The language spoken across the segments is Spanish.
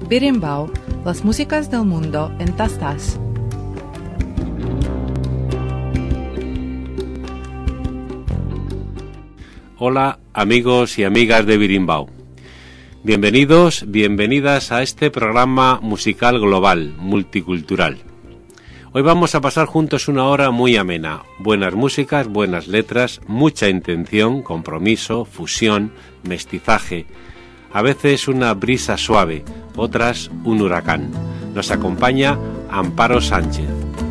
Berimbau, las músicas del mundo en tastas. Hola amigos y amigas de Berimbau. Bienvenidos, bienvenidas a este programa musical global, multicultural. Hoy vamos a pasar juntos una hora muy amena. Buenas músicas, buenas letras, mucha intención, compromiso, fusión, mestizaje. A veces una brisa suave, otras un huracán. Nos acompaña Amparo Sánchez.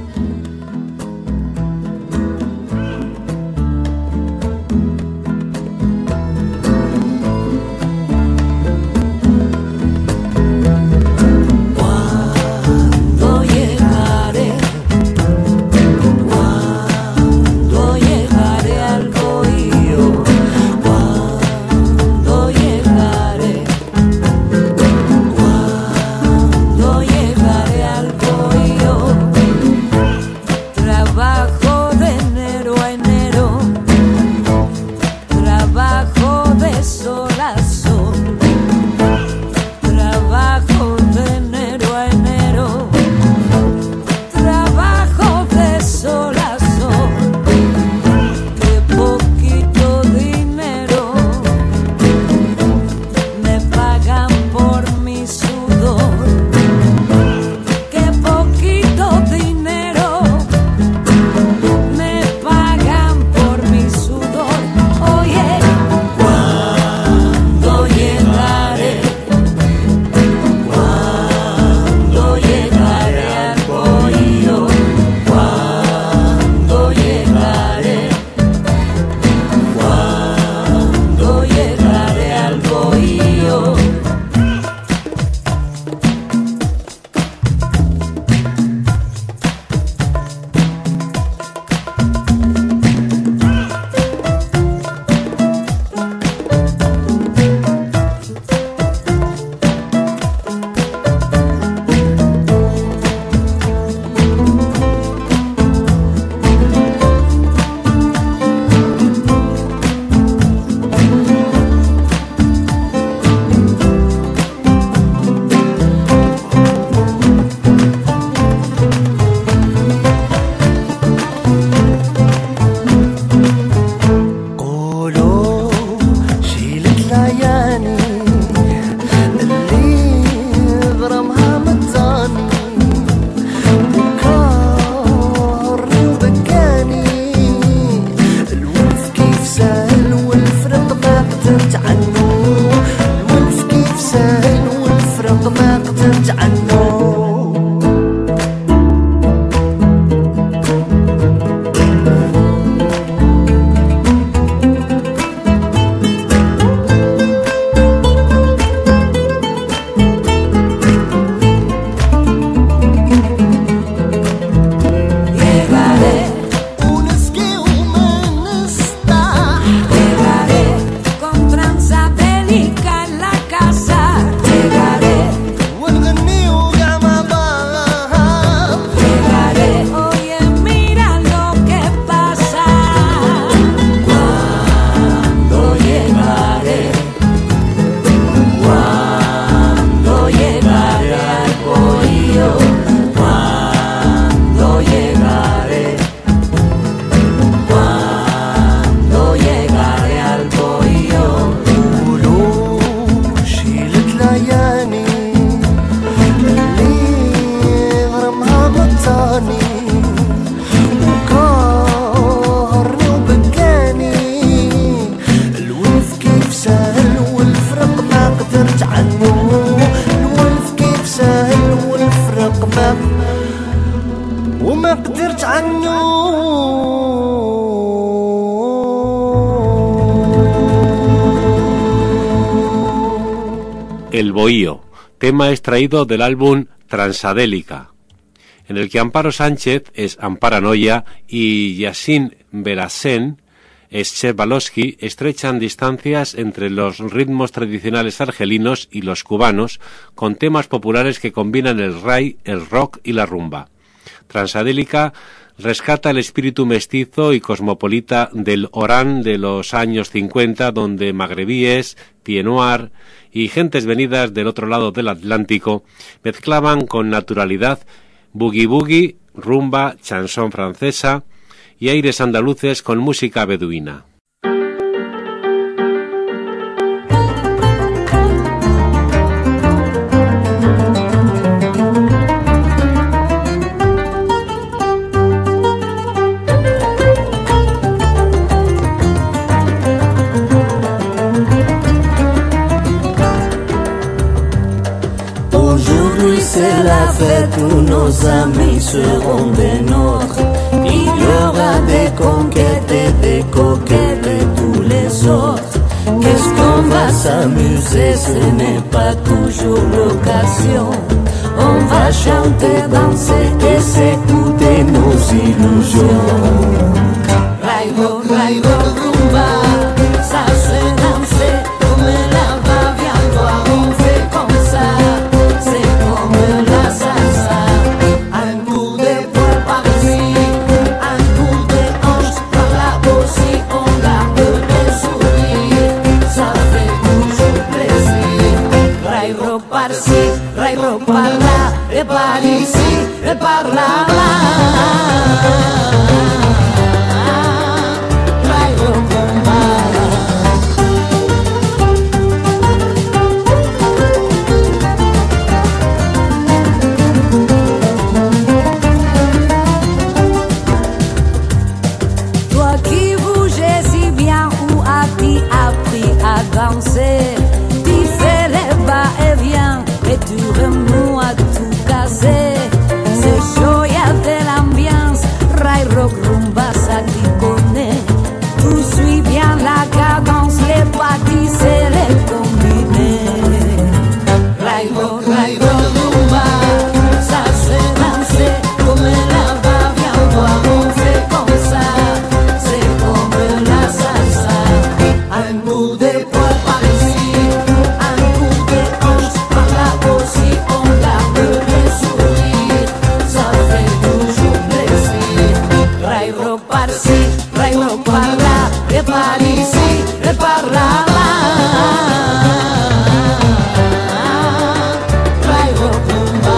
El Bohío, tema extraído del álbum Transadélica, en el que Amparo Sánchez es Amparanoia y Yasin Belasen es Chevalosky estrechan distancias entre los ritmos tradicionales argelinos y los cubanos con temas populares que combinan el ray, el rock y la rumba. Transadélica rescata el espíritu mestizo y cosmopolita del Orán de los años 50, donde magrebíes, pied noir y gentes venidas del otro lado del Atlántico mezclaban con naturalidad boogie-boogie, rumba, chanson francesa y aires andaluces con música beduina. C'est la fête où nos amis seront des nôtres. Il y aura des conquêtes et des coquettes et tous les autres. Qu'est-ce qu'on va s'amuser, ce n'est pas toujours l'occasion. On va chanter, danser et s'écouter nos illusions. Raigo, raigo, rumba, ça se danser comme la bavia, on fait comme ça. Rairo par là, et par ici, et par là, là. Rairo toi qui bougeais si bien, où as-tu appris à danser? Tu fais les va-et-vient et tu remous à tout casser. C'est chaud, y'a de l'ambiance, rail, rock, rumba, ça t'y connaît. Tu suis bien la cadence, les parties, c'est les combinés. Rail, rock, rumba, ça se danse comme la va-vient, on fait comme ça. C'est comme la salsa, un bout de poil par ici, un bout de hanche par là aussi, on garde le sourire, ça fait toujours plaisir. Rairo par-ci, rairo par-là, et par ici, et par là, là. Rairo rumba.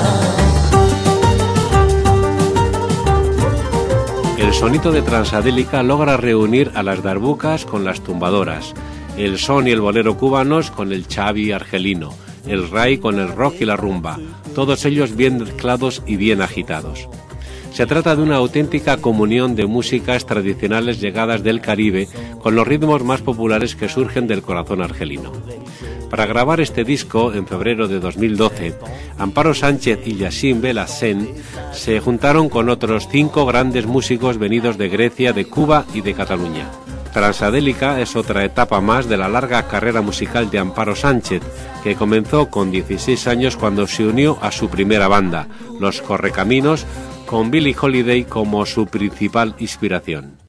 El sonido de Transadélica logra reunir a las darbucas con las tumbadoras, el son y el bolero cubanos con el chavi argelino, el ray con el rock y la rumba, todos ellos bien mezclados y bien agitados. Se trata de una auténtica comunión de músicas tradicionales llegadas del Caribe con los ritmos más populares que surgen del corazón argelino. Para grabar este disco, en febrero de 2012, Amparo Sánchez y Yassin Belassen se juntaron con otros 5 grandes músicos venidos de Grecia, de Cuba y de Cataluña. Transadélica es otra etapa más de la larga carrera musical de Amparo Sánchez, que comenzó con 16 años cuando se unió a su primera banda, Los Correcaminos, con Billie Holiday como su principal inspiración.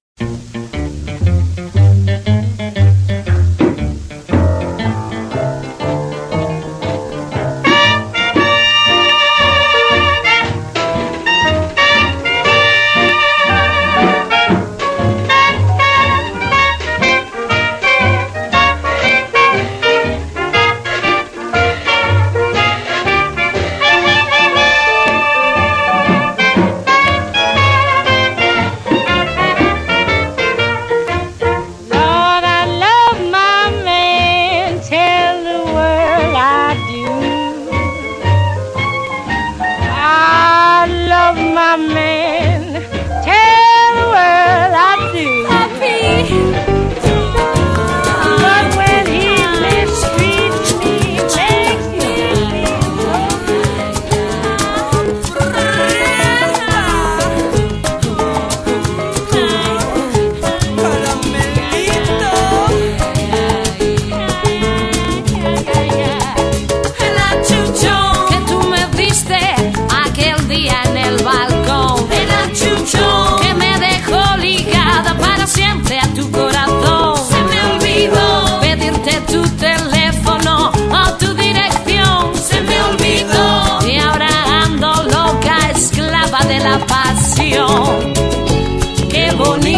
de la pasión.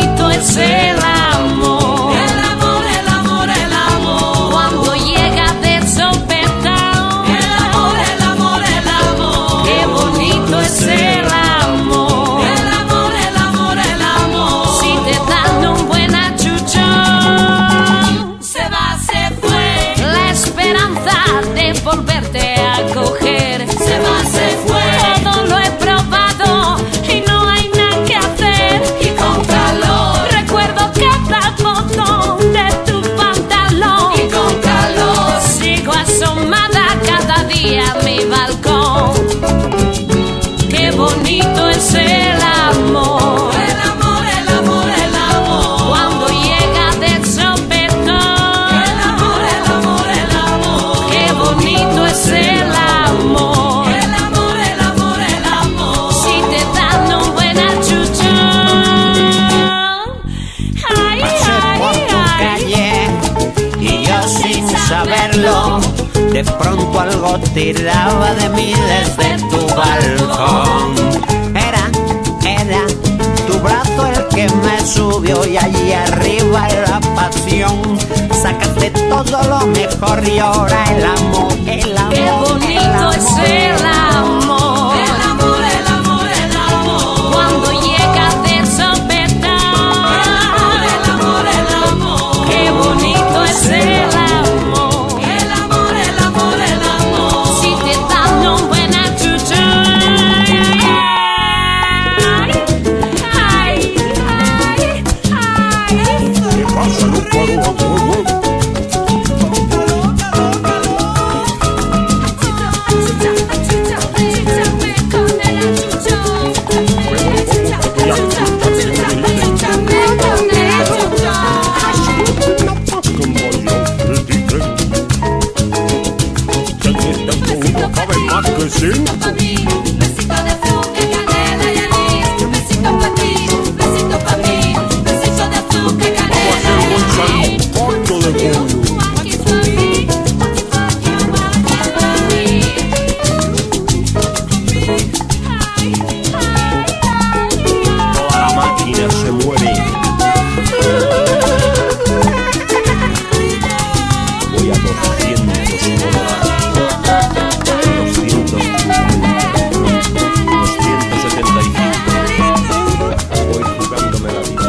bonito es el amor. El amor, el amor, el amor. Cuando llega de sopetón. El amor, el amor, el amor. Qué bonito es el amor. El amor, el amor, el amor. Si te dan un buen achuchón. Se va, se fue. La esperanza de volverte a coger. Se va, se fue. Todo lo he probado y no hay nada que hacer. Y con calor recuerdo cada botón de tu pantalón. Y con calor sigo asomada cada día a mi balcón. Qué bonito es el amor. El amor, el amor, el amor. Cuando llega de sopetón. El amor, el amor, el amor. Qué bonito es el amor. El amor, el amor, el amor. Si te dan un buen achuchón. Ay, Pasé por tu calle y yo sin saberlo, de pronto algo tiraba de mí desde tu balcón. Era tu brazo el que me subió y allí arriba en la pasión sacaste todo lo mejor y ahora el amor, el amor. qué bonito es el amor. El amor, el amor, el amor. Cuando llega de sopetón. El amor, el amor, el amor. Qué bonito es el amor. El amor, el amor, el amor. Si te dan un buen achuchón. Ay, ay, ay, ¿Qué pasa, loco? Besito pa' mí, besito de azúcar, canela y anís. Un besito pa' ti, besito pa' mí, besito de azúcar, canela y anís. Un poco de pollo. One kiss for me, one kiss for you, one kiss for me. Ay, ay, ay, Toda la máquina se mueve. Voy a 200 Voy jugándome la vida.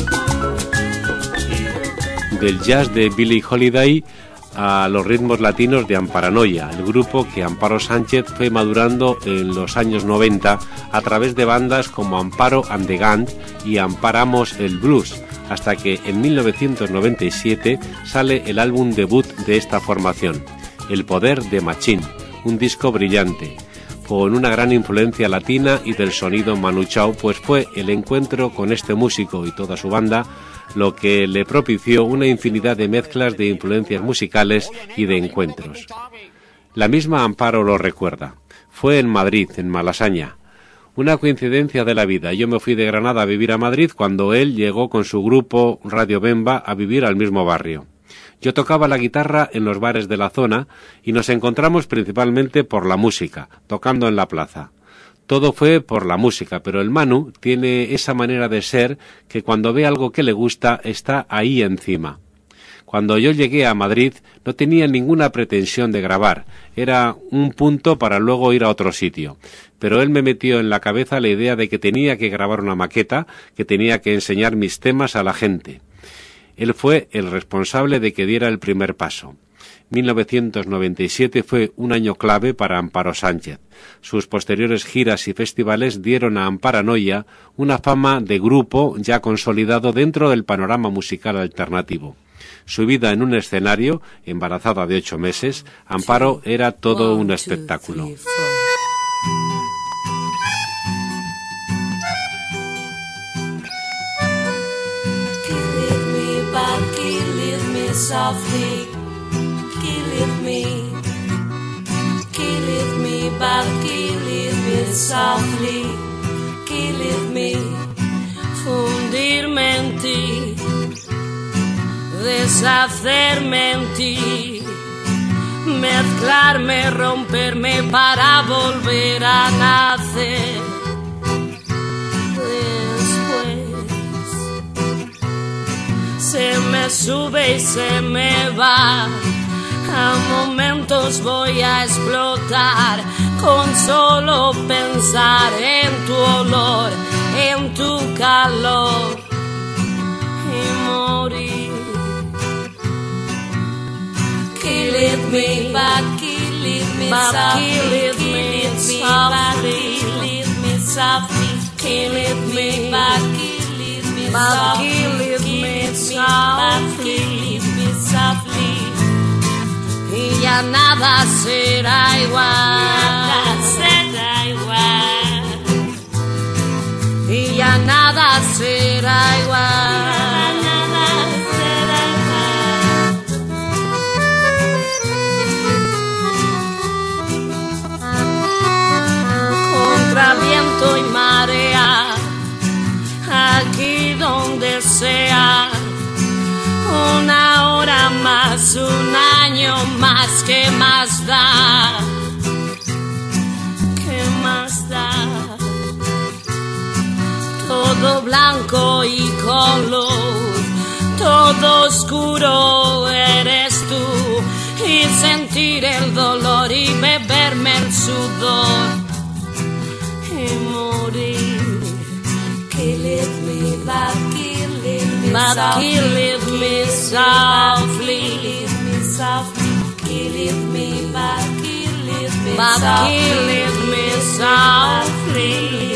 Del jazz de Billie Holiday a los ritmos latinos de Amparanoia, el grupo que Amparo Sánchez fue madurando en los años 90 a través de bandas como Amparo and the Gang y Amparamos el Blues, hasta que en 1997 sale el álbum debut de esta formación, El Poder de Machín, un disco brillante, con una gran influencia latina y del sonido Manu Chao, pues fue el encuentro con este músico y toda su banda lo que le propició una infinidad de mezclas de influencias musicales y de encuentros. La misma Amparo lo recuerda. Fue en Madrid, en Malasaña. Una coincidencia de la vida. Yo me fui de Granada a vivir a Madrid cuando él llegó con su grupo Radio Bemba a vivir al mismo barrio. Yo tocaba la guitarra en los bares de la zona y nos encontramos principalmente por la música, tocando en la plaza. Todo fue por la música, pero el Manu tiene esa manera de ser que cuando ve algo que le gusta está ahí encima. Cuando yo llegué a Madrid no tenía ninguna pretensión de grabar, era un punto para luego ir a otro sitio. Pero él me metió en la cabeza la idea de que tenía que grabar una maqueta, que tenía que enseñar mis temas a la gente. Él fue el responsable de que diera el primer paso. 1997 fue un año clave para Amparo Sánchez. Sus posteriores giras y festivales dieron a Amparanoia una fama de grupo ya consolidado dentro del panorama musical alternativo. Su vida en un escenario, embarazada de 8 meses, Amparo era todo un espectáculo. Softly, kill me, but kill me softly, kill me, fundirme en ti, deshacerme en ti, mezclarme, romperme para volver a nacer. Después se me sube y se me va. A momentos voy a explotar con solo pensar en tu olor, en tu calor y morir. Kill it me, but kill it me softly, kill it me softly, kill it me, but kill it me softly, kill it me softly. Y ya nada será igual, y ya nada será igual, contra viento y marea, aquí donde sea. Una hora más, un año más, ¿qué más da? ¿Qué más da? Todo blanco y color, todo oscuro eres tú, y sentir el dolor y beberme el sudor y morir. Kill it me, but kill it me But kill it me softly, kill it me, but kill it me but kill it me softly,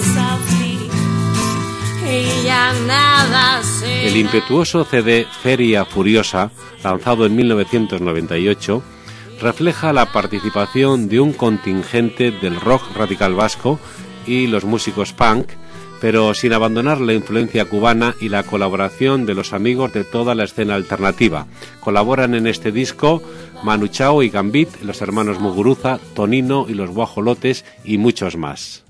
y ya nada será. El impetuoso CD Feria Furiosa, lanzado en 1998, refleja la participación de un contingente del rock radical vasco y los músicos punk, pero sin abandonar la influencia cubana y la colaboración de los amigos de toda la escena alternativa. Colaboran en este disco Manu Chao y Gambit, los hermanos Muguruza, Tonino y los Guajolotes y muchos más.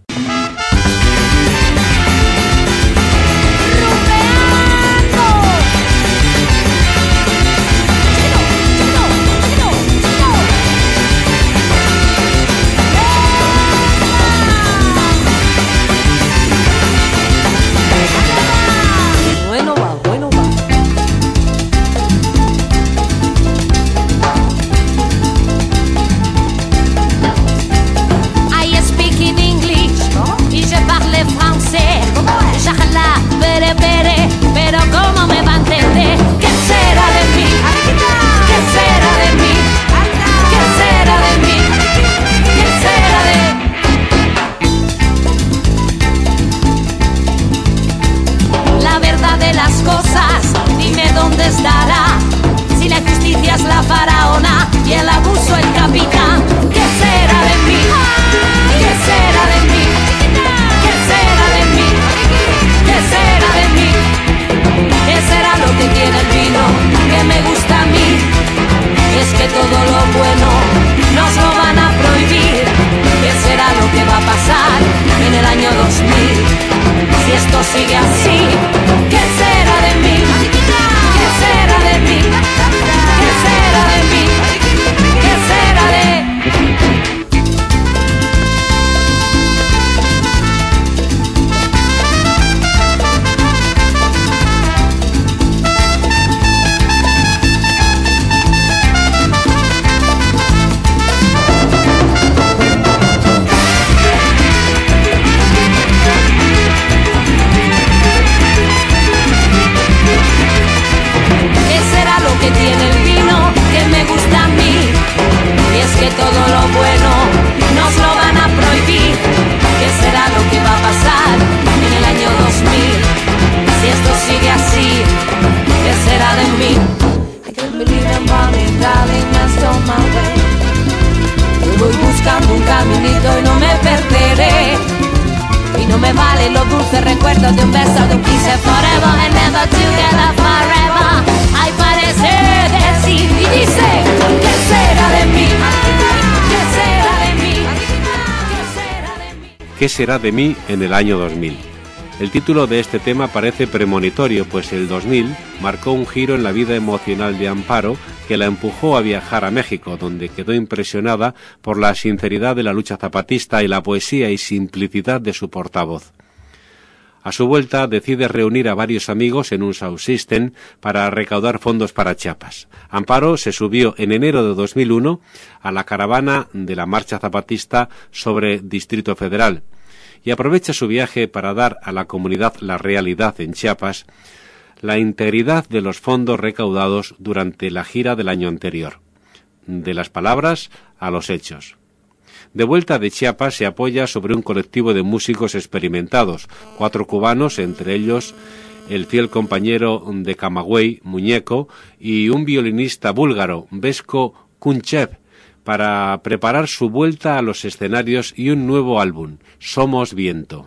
Sigue así, ¿qué será de mí? ¿Qué será de mí? ¿Qué será de mí? ¿Qué será de todo lo bueno nos lo van a prohibir? ¿Qué será lo que va a pasar en el año 2000? Si esto sigue así, ¿qué será de mí? I can't believe I'm running, darling, I'm on my way. Yo voy buscando un caminito y no me perderé. Y no me valen los dulces recuerdos de un beso, de un kiss forever and never together forever. Ay, parece decir y dice, ¿qué será de mí? ¿Qué será de mí? ¿Qué será de mí? ¿Qué será de mí en el año 2000? El título de este tema parece premonitorio, pues el 2000 marcó un giro en la vida emocional de Amparo que la empujó a viajar a México, donde quedó impresionada por la sinceridad de la lucha zapatista y la poesía y simplicidad de su portavoz. A su vuelta decide reunir a varios amigos en un sound system para recaudar fondos para Chiapas. Amparo se subió en enero de 2001 a la caravana de la Marcha Zapatista sobre Distrito Federal y aprovecha su viaje para dar a la comunidad la realidad en Chiapas, la integridad de los fondos recaudados durante la gira del año anterior. De las palabras a los hechos. De vuelta de Chiapas se apoya sobre un colectivo de músicos experimentados, 4 cubanos, entre ellos el fiel compañero de Camagüey, Muñeco, y un violinista búlgaro, Vesko Kunchev, para preparar su vuelta a los escenarios y un nuevo álbum, Somos Viento.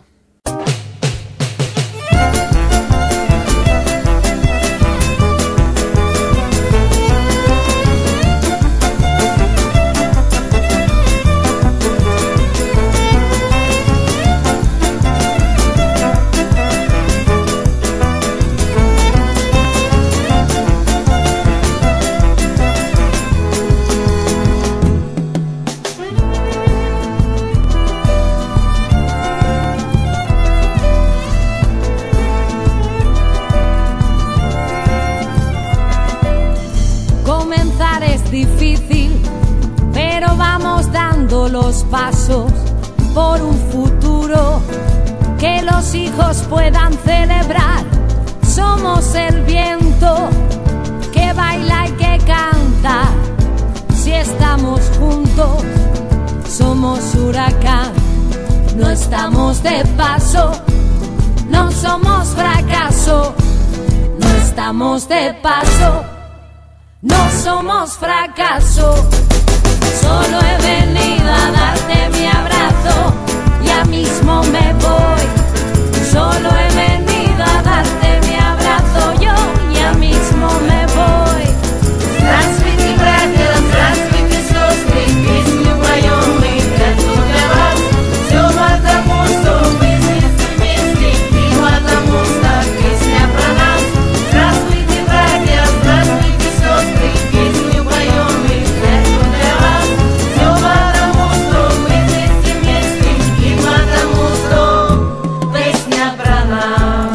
Los pasos por un futuro que los hijos puedan celebrar. Somos el viento que baila y que canta. Si estamos juntos, somos huracán. No estamos de paso, no somos fracaso. No estamos de paso, no somos fracaso. Solo he venido a darte mi abrazo, ya mismo me voy. Solo he venido a darte mi abrazo, yo ya mismo me voy. Здравствуйте, братья, здравствуйте, сестры, песню поем мы, как тут для вас. Все потому, что мы здесь вместе, и потому, что песня про нас. Здравствуйте, братья, здравствуйте, сестры, песню поем мы, как тут для вас. Все потому, что мы здесь вместе, и потому, что песня про нас.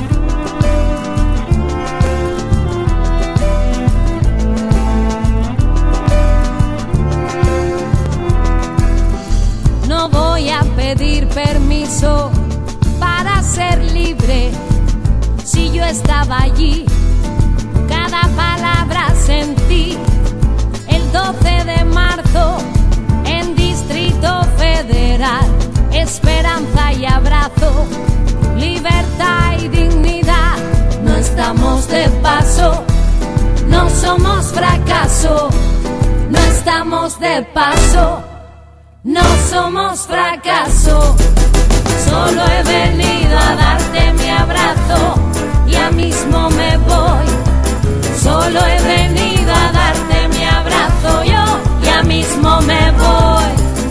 No voy a pedir permiso para ser libre. Si yo estaba allí, cada palabra sentí. El 12 de marzo en Distrito Federal, esperanza y abrazo, libertad y dignidad. No estamos de paso, no somos fracaso. No estamos de paso, no somos fracaso. Solo he venido a darte mi abrazo, ya mismo me voy. Solo he venido a darte mi abrazo, yo ya mismo me voy.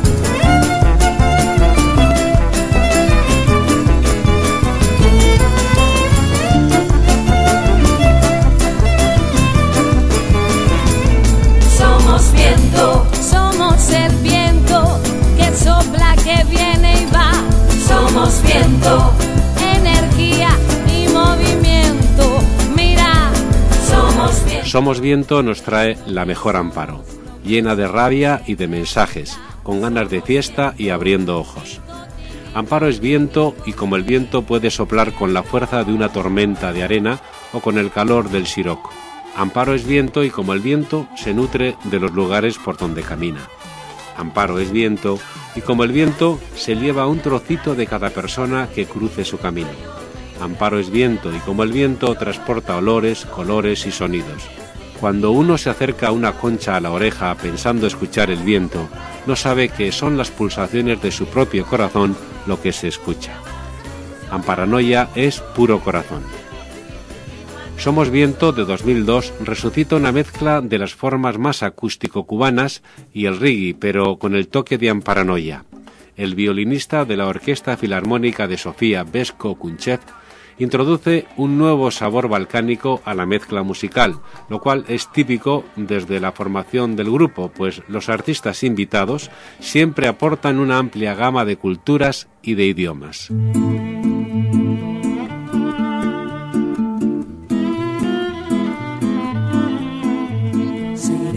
Somos viento, somos el viento que sopla, que viene y va. Somos viento, energía y movimiento. Mira, somos viento. Somos Viento nos trae la mejor Amparo, llena de rabia y de mensajes, con ganas de fiesta y abriendo ojos. Amparo es viento y como el viento puede soplar con la fuerza de una tormenta de arena o con el calor del siroco. Amparo es viento y como el viento se nutre de los lugares por donde camina. Amparo es viento y como el viento se lleva un trocito de cada persona que cruce su camino. Amparo es viento y como el viento transporta olores, colores y sonidos. Cuando uno se acerca una concha a la oreja pensando escuchar el viento, no sabe que son las pulsaciones de su propio corazón lo que se escucha. Amparanoia es puro corazón. Somos Viento de 2002 resucita una mezcla de las formas más acústico-cubanas y el reggae, pero con el toque de Amparanoia. El violinista de la Orquesta Filarmónica de Sofía, Vesko Kunchev, introduce un nuevo sabor balcánico a la mezcla musical, lo cual es típico desde la formación del grupo, pues los artistas invitados siempre aportan una amplia gama de culturas y de idiomas.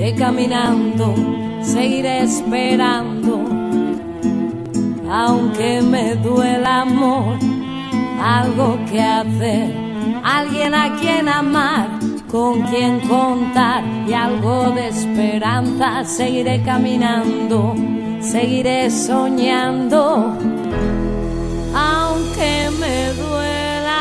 seguiré caminando, seguiré esperando, aunque me duela amor, algo que hacer, alguien a quien amar, con quien contar y algo de esperanza. Seguiré caminando, seguiré soñando, aunque me duela.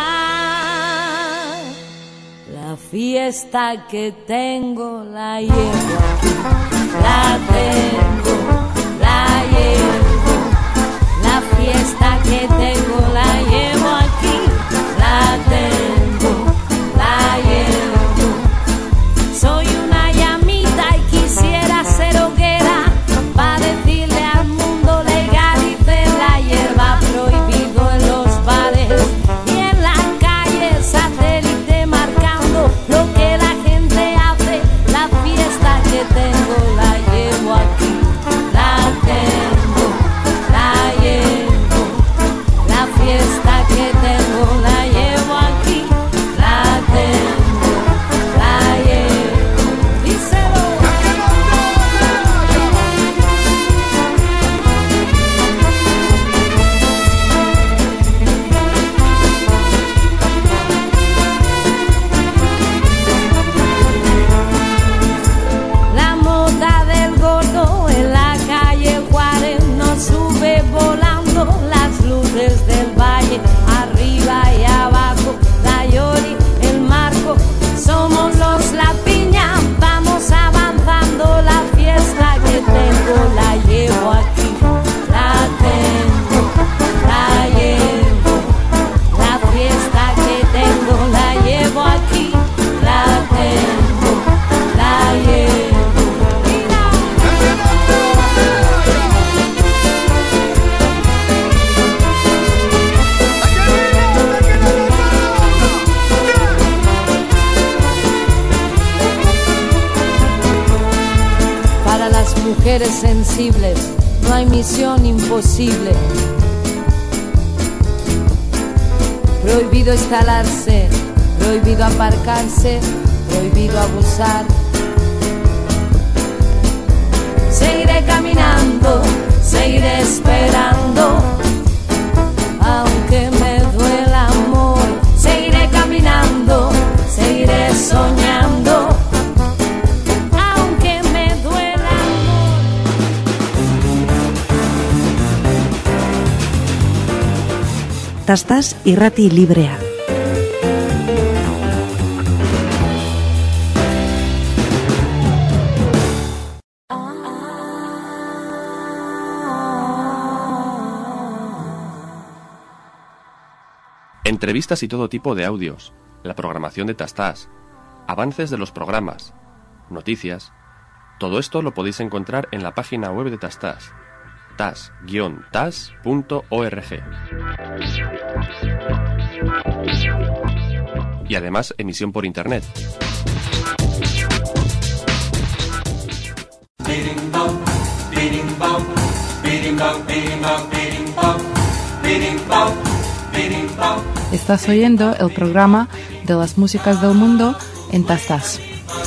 La fiesta que tengo la llevo aquí, la tengo, la llevo. La fiesta que tengo la llevo aquí, la tengo, la llevo. Soy una llamita y quisiera ser hoguera para decirle al mundo legalice la hierba, prohibido en los bares y en las calles, satélite marcando lo que la gente hace. La fiesta que tengo la llevo aquí, la tengo, la llevo. La fiesta que tengo la llevo aquí, la tengo, la llevo. Díselo. La moda del gordo en la calle Juárez nos sube volando, las luces del valle arriba y abajo, la Yori, el Marco, somos los La Piña, vamos avanzando. La fiesta que tengo la llevo aquí, la tengo, la llevo. La fiesta que tengo la llevo aquí, la tengo, la llevo. Mira. Para las mujeres sensibles no hay misión imposible. Prohibido instalarse, prohibido aparcarse, prohibido abusar. Seguiré caminando, seguiré esperando, aunque me duela amor. Seguiré caminando, seguiré soñando, aunque me duela amor. Tastaz irrati librea. Entrevistas y todo tipo de audios, la programación de Tastaz, avances de los programas, noticias. Todo esto lo podéis encontrar en la página web de Tastaz, tas-tas.org. Y además emisión por internet. Estás oyendo el programa de las músicas del mundo en Tastaz.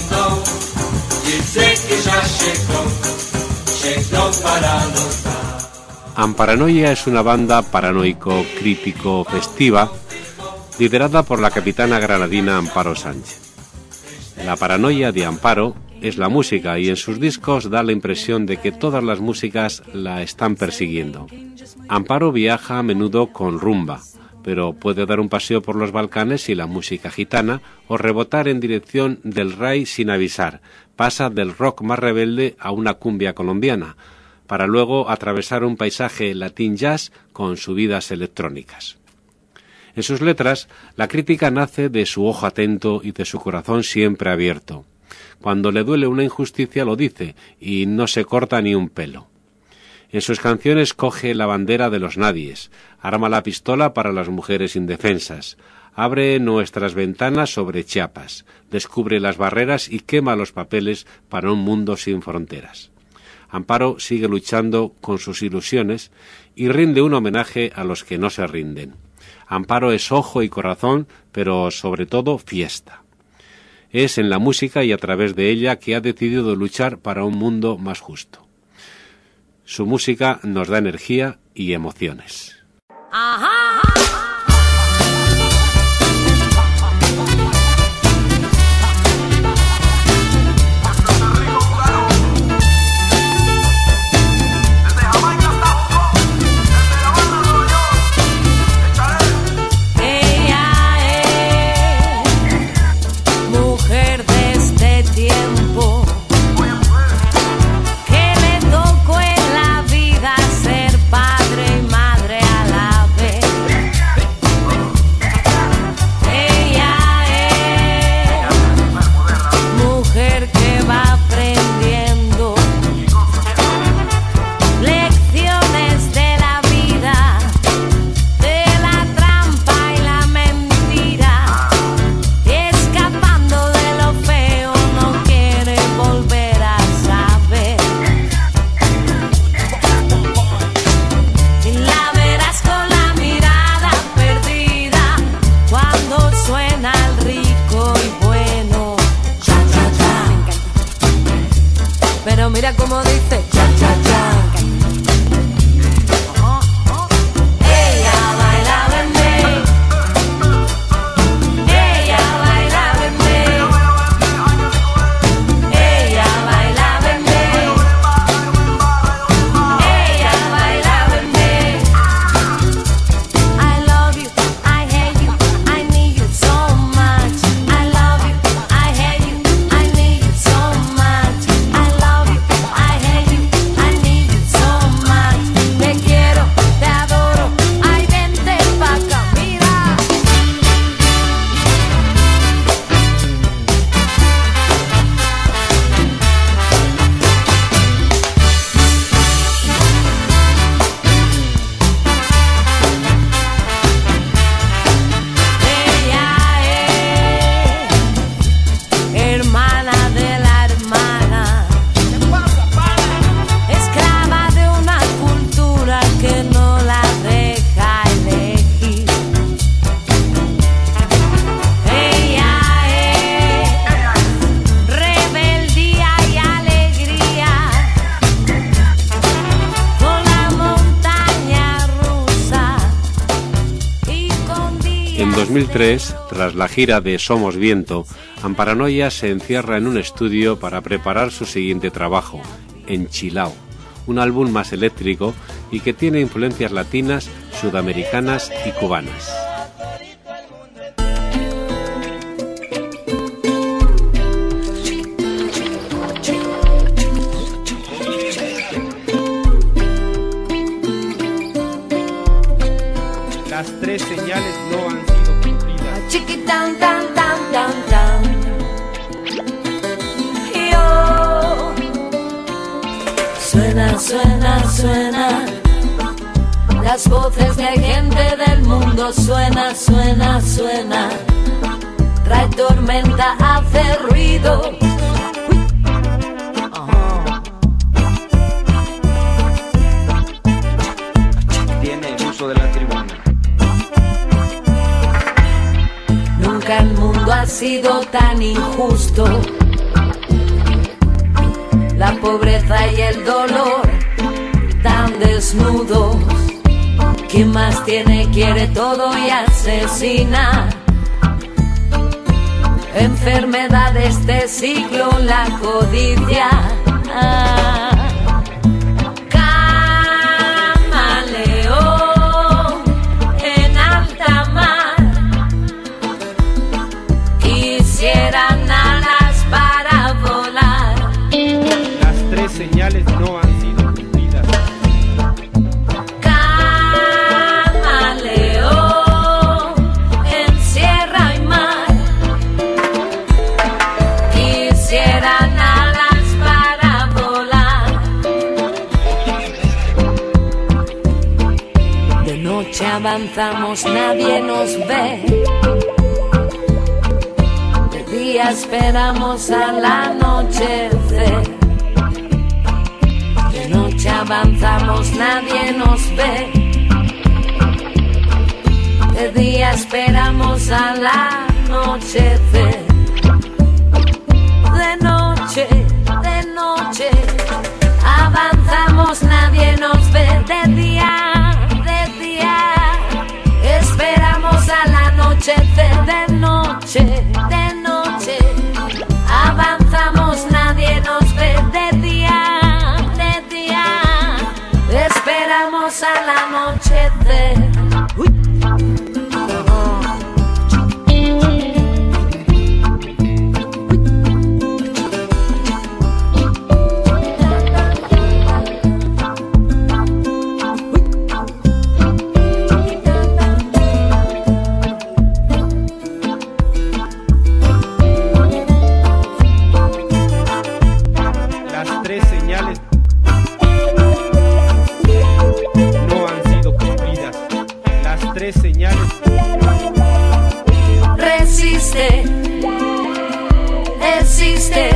Amparanoia es una banda paranoico-crítico-festiva liderada por la capitana granadina Amparo Sánchez. La paranoia de Amparo es la música y en sus discos da la impresión de que todas las músicas la están persiguiendo. Amparo viaja a menudo con rumba, pero puede dar un paseo por los Balcanes y la música gitana o rebotar en dirección del ray sin avisar. Pasa del rock más rebelde a una cumbia colombiana, para luego atravesar un paisaje latín jazz con subidas electrónicas. En sus letras, la crítica nace de su ojo atento y de su corazón siempre abierto. Cuando le duele una injusticia lo dice y no se corta ni un pelo. En sus canciones coge la bandera de los nadies, arma la pistola para las mujeres indefensas, abre nuestras ventanas sobre Chiapas, descubre las barreras y quema los papeles para un mundo sin fronteras. Amparo sigue luchando con sus ilusiones y rinde un homenaje a los que no se rinden. Amparo es ojo y corazón, pero sobre todo fiesta. Es en la música y a través de ella que ha decidido luchar para un mundo más justo. Su música nos da energía y emociones. Mira cómo dice cha cha cha. Ella bailaba en mí. Ella bailaba en mí. Ella bailaba en mí. Ella bailaba en mí. I love you, I hate you, I need you so much. I love you, I hate you, I need you so much. I love you. Te quiero, te adoro, ay vente pa' acá, mira. Ella es hermana de la hermana. Esclava de una cultura que no la deja elegir. Ella es rebeldía y alegría, con la montaña rusa y con días. En 2003, tras la gira de Somos Viento, Amparanoia se encierra en un estudio para preparar su siguiente trabajo, Enchilao, un álbum más eléctrico y que tiene influencias latinas, sudamericanas y cubanas. Las tres señales no han sido cumplidas. Chiquitan tan tan tan tan. Yo. Suena, suena, suena. Las voces de gente del mundo. Suena, suena, suena. Trae tormenta, hace ruido. Tiene el uso de la tribuna. Nunca el mundo ha sido tan injusto. La pobreza y el dolor tan desnudos. Quien más tiene quiere todo y asesina. Enfermedad de este siglo, la codicia. Camaleón en alta mar. Quisieran alas para volar. Las tres señales no han sido cumplidas. Camaleón en sierra y mar. Quisieran alas para volar. De noche avanzamos, nadie nos ve. De día esperamos al anochecer. De noche avanzamos, nadie nos ve. De día esperamos al anochecer. al anochecer. Las tres señales no han sido cumplidas. Las tres señales. Resiste, existe,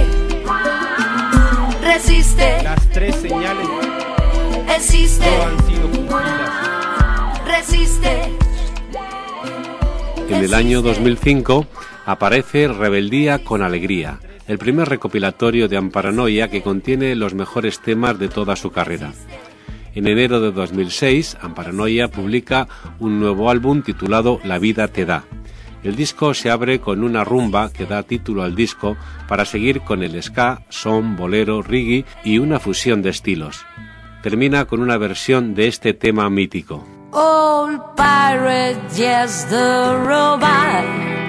resiste, Las tres señales existe, no han sido cumplidas. resiste. En el año 2005 aparece Rebeldía con Alegría, el primer recopilatorio de Amparanoia que contiene los mejores temas de toda su carrera. En enero de 2006, Amparanoia publica un nuevo álbum titulado La vida te da. El disco se abre con una rumba que da título al disco para seguir con el ska, son, bolero, reggae y una fusión de estilos. Termina con una versión de este tema mítico. Old pirate, yes, the robot.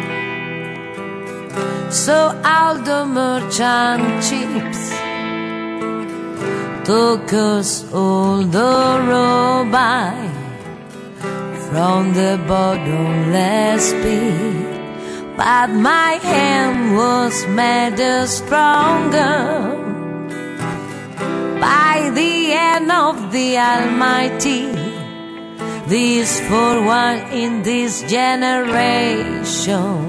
So all the merchant ships took us all the road by from the bottomless pit. But my hand was made stronger by the hand of the Almighty. This for one in this generation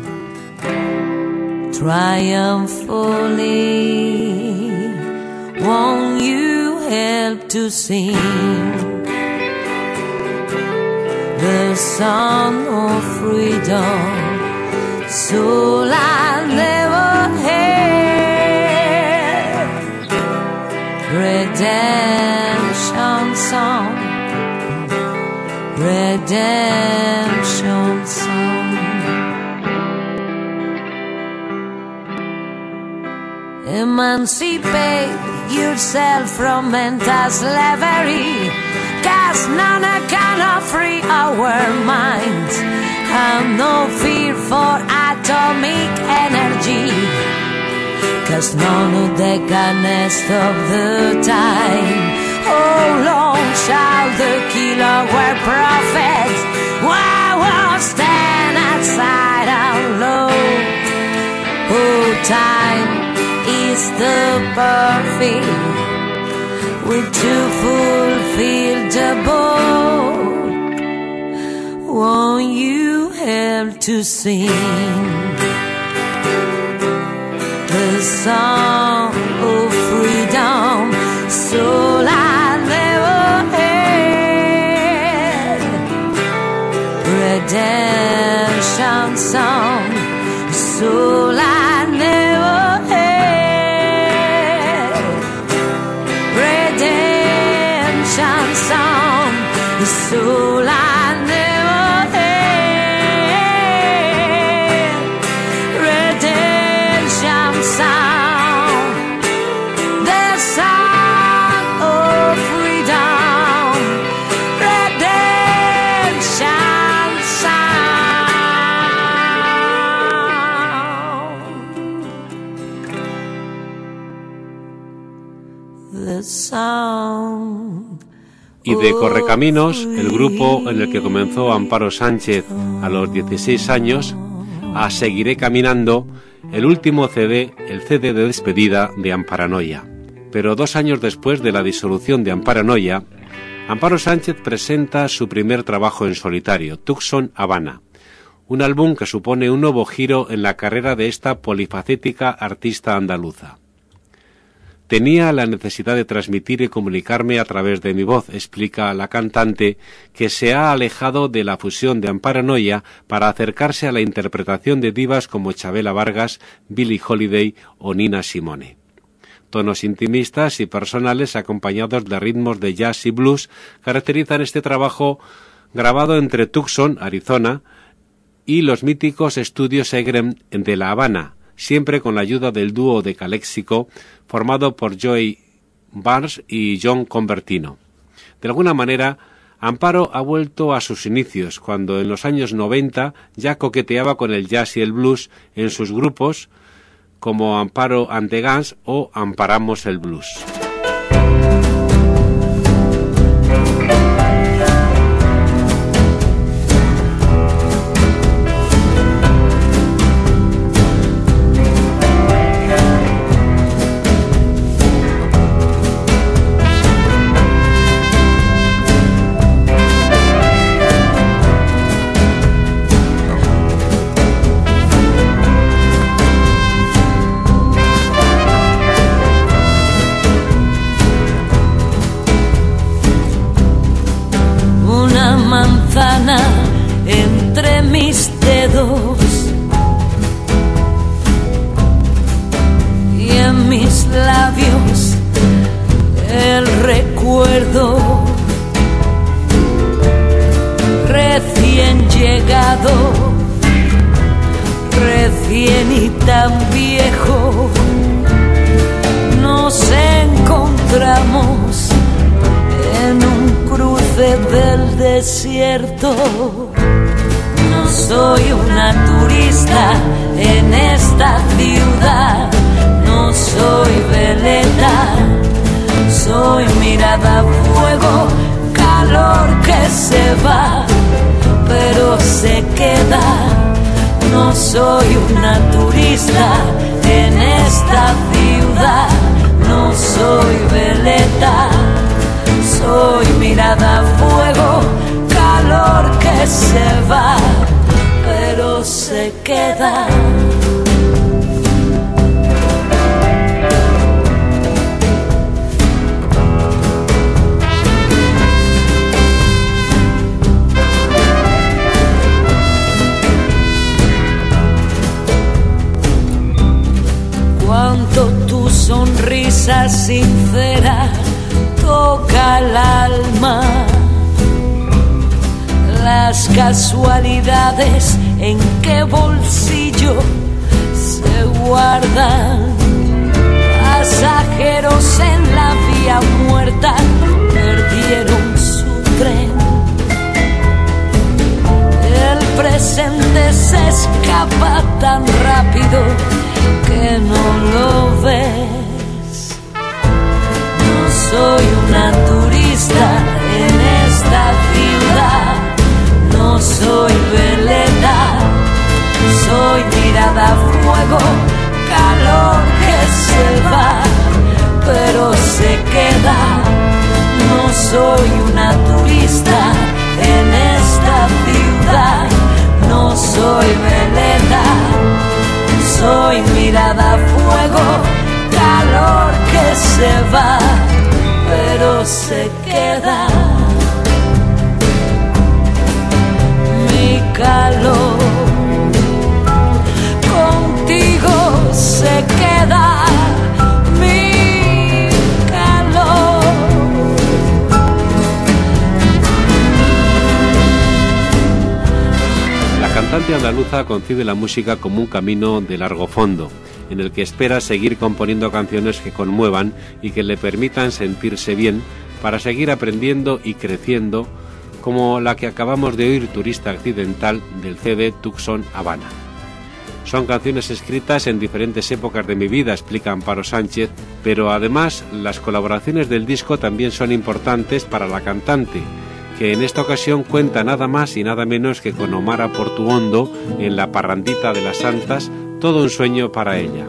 triumphantly. Won't you help to sing the song of freedom? So I never had redemption song, redemption song. Emancipate yourself from mental slavery, 'cause none can free our minds. Have no fear for atomic energy, 'cause none of them can stop the time. How long shall the kilowatt prophets will stand outside our law? Oh, time is the perfect with to fulfill the book. Won't you help to sing the song of freedom? So I never had redemption song. So I never had redemption song. So I never had redemption song. The song of freedom, redemption sound. The sound. Y de Correcaminos, el grupo en el que comenzó Amparo Sánchez a los 16 años, a Seguiré Caminando, el último CD, el CD de despedida de Amparanoia. Pero 2 años después de la disolución de Amparanoia, Amparo Sánchez presenta su primer trabajo en solitario, Tucson Habana, un álbum que supone un nuevo giro en la carrera de esta polifacética artista andaluza. Tenía la necesidad de transmitir y comunicarme a través de mi voz, explica la cantante, que se ha alejado de la fusión de Amparanoia para acercarse a la interpretación de divas como Chabela Vargas, Billie Holiday o Nina Simone. Tonos intimistas y personales acompañados de ritmos de jazz y blues caracterizan este trabajo grabado entre Tucson, Arizona, y los míticos estudios Egrem de La Habana, siempre con la ayuda del dúo de Caléxico formado por Joey Barnes y John Convertino. De alguna manera, Amparo ha vuelto a sus inicios, cuando en los años 90 ya coqueteaba con el jazz y el blues en sus grupos como Amparo and the Guns o Amparamos el Blues. Entre mis dedos y en mis labios el recuerdo recién llegado, recién y tan viejo. Nos encontramos en un cruce del desierto. No soy una turista en esta ciudad, no soy veleta, soy mirada a fuego, calor que se va, pero se queda. No soy una turista en esta ciudad, no soy veleta, soy mirada a fuego, calor que se va, pero se queda. Cuánto tu sonrisa sincera toca el alma, las casualidades en qué bolsillo se guardan. Pasajeros en la vía muerta perdieron su tren. El presente se escapa tan rápido que no lo ves. No soy una turista en esta ciudad, no soy veleta, soy mirada a fuego, calor que se va, pero se queda. No soy una turista en esta ciudad, no soy veleta, soy mirada a fuego, calor que se va, pero se queda. Mi calor contigo se queda. Mi calor. La cantante andaluza concibe la música como un camino de largo fondo, en el que espera seguir componiendo canciones que conmuevan y que le permitan sentirse bien para seguir aprendiendo y creciendo, como la que acabamos de oír, Turista Accidental, del CD Tucson Habana. Son canciones escritas en diferentes épocas de mi vida, explica Amparo Sánchez, pero además las colaboraciones del disco también son importantes para la cantante, que en esta ocasión cuenta nada más y nada menos que con Omar Portuondo en La Parrandita de las Santas, todo un sueño para ella.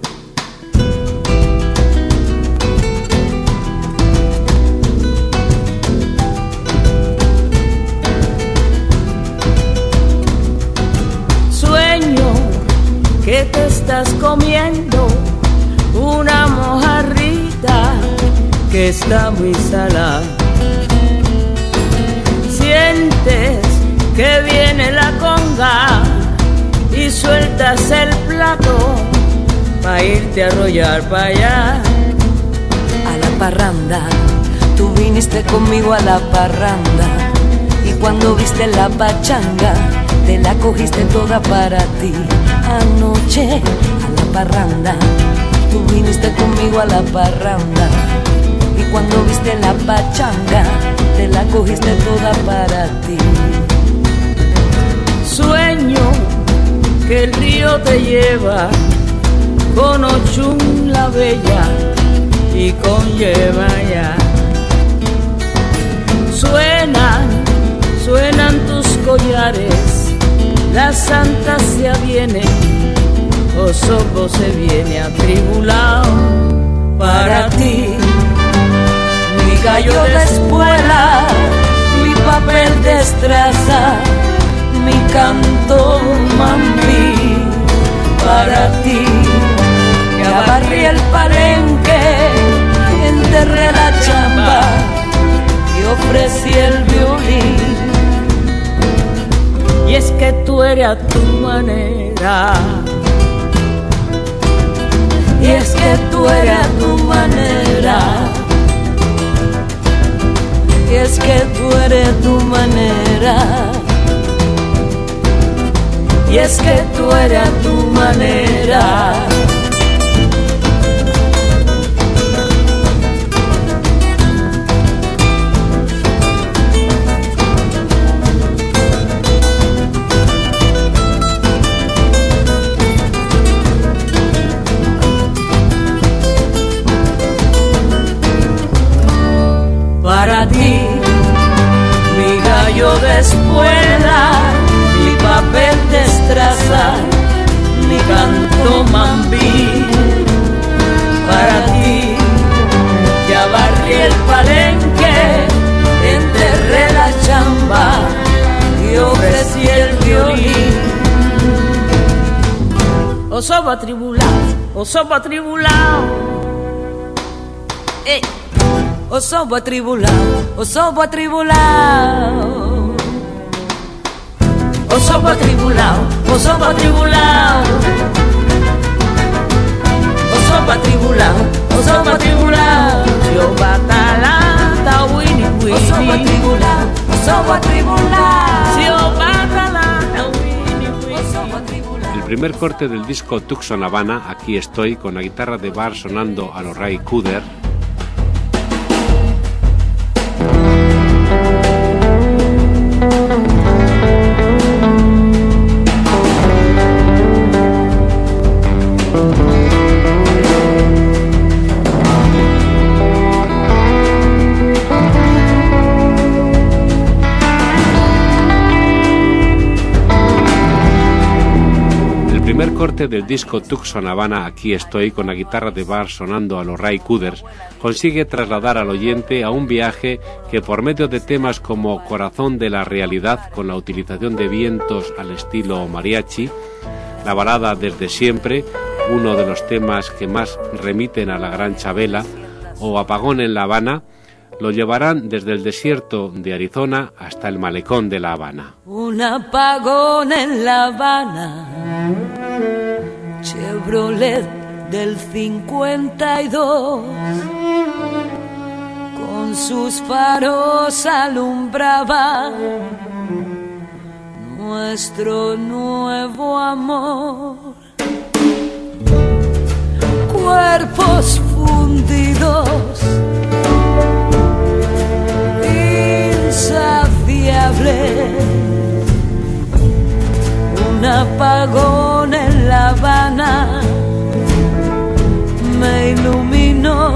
Sueño que te estás comiendo una mojarrita que está muy salada. Sientes que viene la conga y sueltas el plato pa' irte a arrollar pa' allá. A la parranda, tú viniste conmigo a la parranda, y cuando viste la pachanga, te la cogiste toda para ti. Anoche, a la parranda, tú viniste conmigo a la parranda, y cuando viste la pachanga, te la cogiste toda para ti. Sueño que el río te lleva con Ochun la bella y con Yemaya. Suenan tus collares, la santa se aviene, Osopo se viene atribulado para ti. Mi gallo despuela, mi papel destraza, mi canto mambí para ti. Ya barrí el palenque, enterré la chamba y ofrecí el violín. Y es que tú eres a tu manera, y es que tú eres a tu manera, y es que tú eres a tu manera, y es que tú eres a tu manera. Para ti, mi gallo despuela, mi papel destraza, mi canto mambí. Para ti, ya barrí el palenque, enterré la chamba y ofrecí el violín. Osopo atribulado, Osopo atribulado. Osopo atribulado, Osopo atribulado. Osopo atribulado, Osopo atribulado. Osopo atribulado, Osopo atribulado. Yo batalata, Winnie Winnie. Osopo atribulado, Osopo atribulado. Yo batalata, Winnie Winnie. Osopo atribulado. El primer corte del disco Tucson Habana, Aquí estoy, con la guitarra de bar sonando a los Ray Cooder. El primer corte del disco Tucson Habana, Aquí estoy, con la guitarra de bar sonando a los Ray Cooders, consigue trasladar al oyente a un viaje que, por medio de temas como Corazón de la Realidad, con la utilización de vientos al estilo mariachi, la balada Desde Siempre, uno de los temas que más remiten a la Gran Chabela, o Apagón en La Habana, lo llevarán desde el desierto de Arizona hasta el malecón de La Habana. Un apagón en La Habana, Chevrolet del 52, con sus faros alumbraba nuestro nuevo amor. Cuerpos fundidos, insaciables, un apagón en La Habana me iluminó.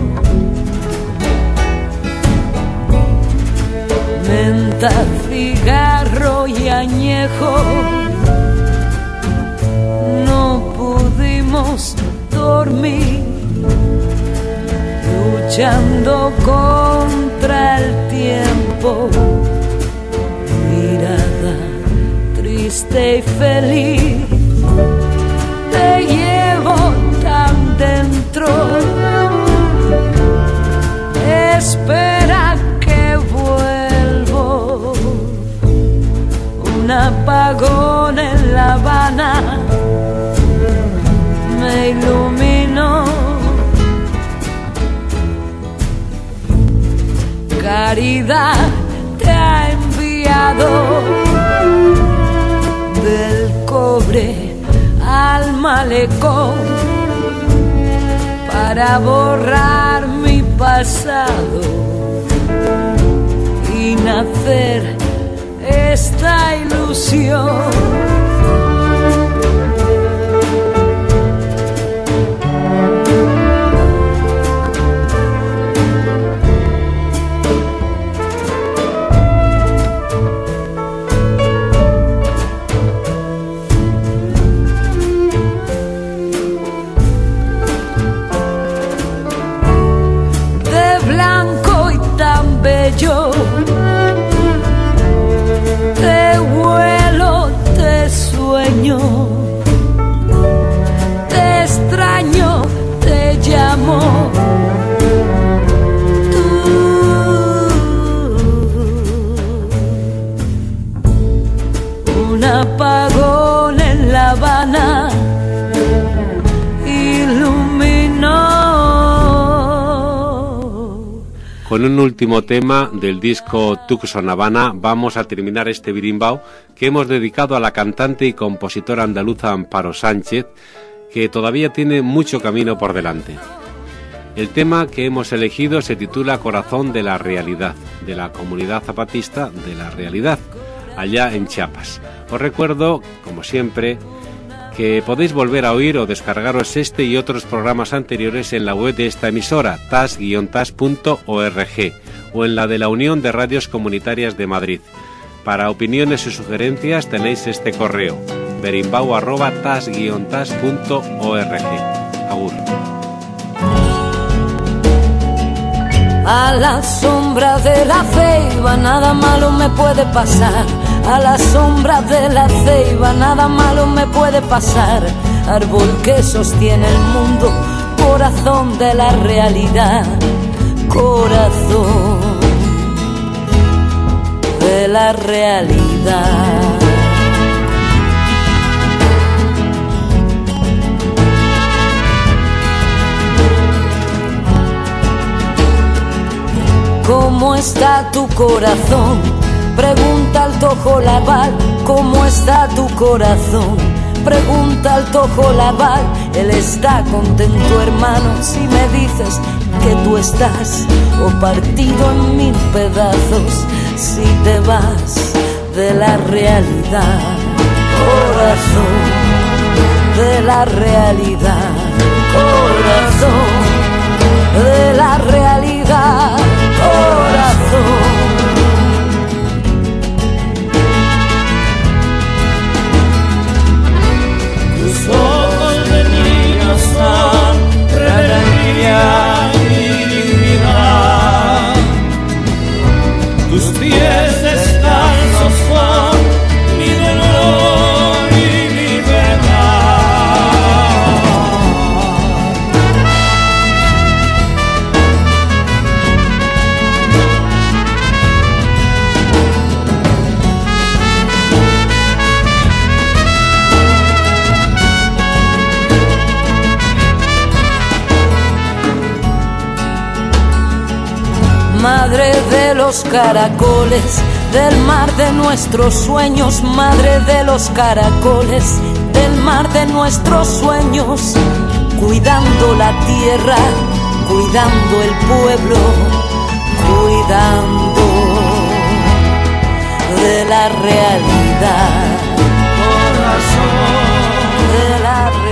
Menta, cigarro y añejo, no pudimos dormir, luchando contra el tiempo, mirada triste y feliz, te llevo tan dentro, espera que vuelvo. Un apagón en La Habana me iluminó. Caridad te ha enviado del cobre al malecón para borrar mi pasado vi nacer esta ilusión. Yo te vuelo, te sueño, te extraño, te llamo. Tú, un apagón en La Habana iluminó. Con un último tema del disco Tucson Habana vamos a terminar este birimbao que hemos dedicado a la cantante y compositora andaluza Amparo Sánchez, que todavía tiene mucho camino por delante. El tema que hemos elegido se titula Corazón de la Realidad, de la Comunidad Zapatista de la Realidad, allá en Chiapas. Os recuerdo, como siempre, que podéis volver a oír o descargaros este y otros programas anteriores en la web de esta emisora, tas-tas.org, o en la de la Unión de Radios Comunitarias de Madrid. Para opiniones y sugerencias tenéis este correo, berimbau@tas-tas.org. Agur. A la sombra de la ceiba nada malo me puede pasar. A la sombra de la ceiba nada malo me puede pasar. Árbol que sostiene el mundo, corazón de la realidad. Corazón de la realidad. ¿Cómo está tu corazón? Pregunta al Tojo Laval. ¿Cómo está tu corazón? Pregunta al Tojo Laval. Él está contento, hermano, si me dices que tú estás o partido en mil pedazos si te vas de la realidad. Corazón de la realidad. Corazón de la realidad. Corazón. Tus ojos de niño son rebeldía y dignidad. Tus pies descalzos son mi dolor y mi verdad. Madre de los caracoles, del mar de nuestros sueños. Madre de los caracoles, del mar de nuestros sueños. Cuidando la tierra, cuidando el pueblo, cuidando de la realidad. Corazón de la realidad.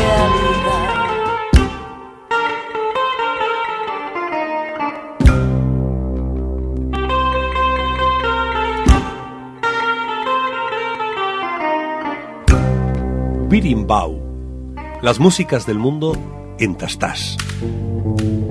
Birimbau, las músicas del mundo en Tas Tas.